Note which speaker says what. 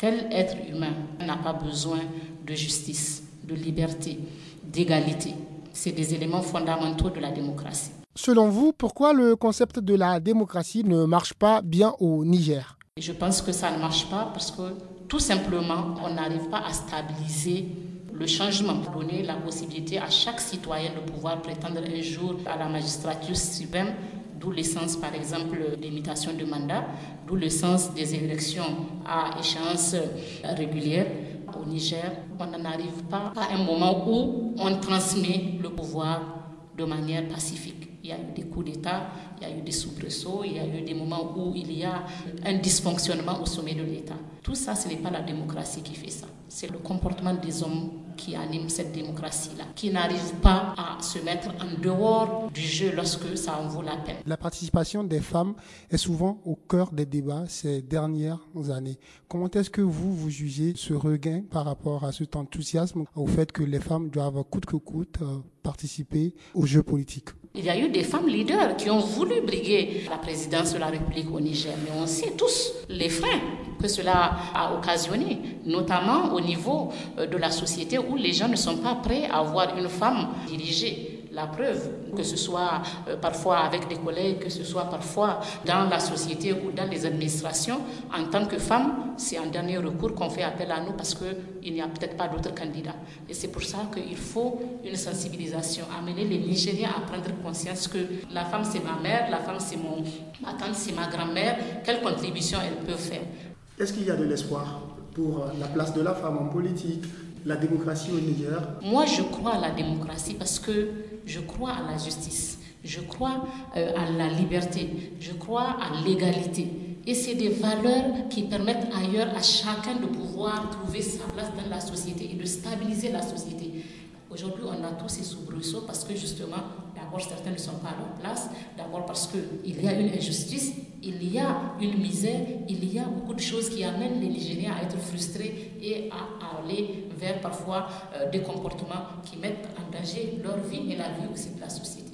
Speaker 1: Quel être humain n'a pas besoin de justice, de liberté, d'égalité? C'est des éléments fondamentaux de la démocratie.
Speaker 2: Selon vous, pourquoi le concept de la démocratie ne marche pas bien au Niger?
Speaker 1: Je pense que ça ne marche pas parce que tout simplement, on n'arrive pas à stabiliser le changement, donner la possibilité à chaque citoyen de pouvoir prétendre un jour à la magistrature suprême, d'où l'essence par exemple des mutations de mandat, d'où le sens des élections à échéance régulière. Au Niger, on n'en arrive pas à un moment où on transmet le pouvoir de manière pacifique. Il y a eu des coups d'État, il y a eu des soubresauts, il y a eu des moments où il y a un dysfonctionnement au sommet de l'État. Tout ça, ce n'est pas la démocratie qui fait ça. C'est le comportement des hommes qui anime cette démocratie-là, qui n'arrive pas à se mettre en dehors du jeu lorsque ça en vaut la peine.
Speaker 2: La participation des femmes est souvent au cœur des débats ces dernières années. Comment est-ce que vous jugez ce regain par rapport à cet enthousiasme au fait que les femmes doivent coûte que coûte participer aux jeux politiques?
Speaker 1: Il y a eu des femmes leaders qui ont voulu briguer la présidence de la République au Niger, mais on sait tous les freins que cela a occasionné, notamment au niveau de la société où les gens ne sont pas prêts à voir une femme diriger. La preuve, que ce soit parfois avec des collègues, que ce soit parfois dans la société ou dans les administrations, en tant que femme, c'est en dernier recours qu'on fait appel à nous parce qu'il n'y a peut-être pas d'autres candidats. Et c'est pour ça qu'il faut une sensibilisation, amener les Nigériens à prendre conscience que la femme c'est ma mère, la femme c'est ma tante, c'est ma grand-mère, quelle contribution elle peut faire.
Speaker 2: Est-ce qu'il y a de l'espoir pour la place de la femme en politique, la démocratie au Niger?
Speaker 1: Moi, je crois à la démocratie parce que je crois à la justice, je crois à la liberté, je crois à l'égalité. Et c'est des valeurs qui permettent ailleurs à chacun de pouvoir trouver sa place dans la société et de stabiliser la société. Aujourd'hui, on a tous ces soubresauts parce que justement, d'abord, certains ne sont pas à leur place. D'abord parce qu'il y a une injustice, il y a une misère, il y a beaucoup de choses qui amènent les Nigériens à être frustrés et à aller vers parfois des comportements qui mettent en danger leur vie et la vie aussi de la société.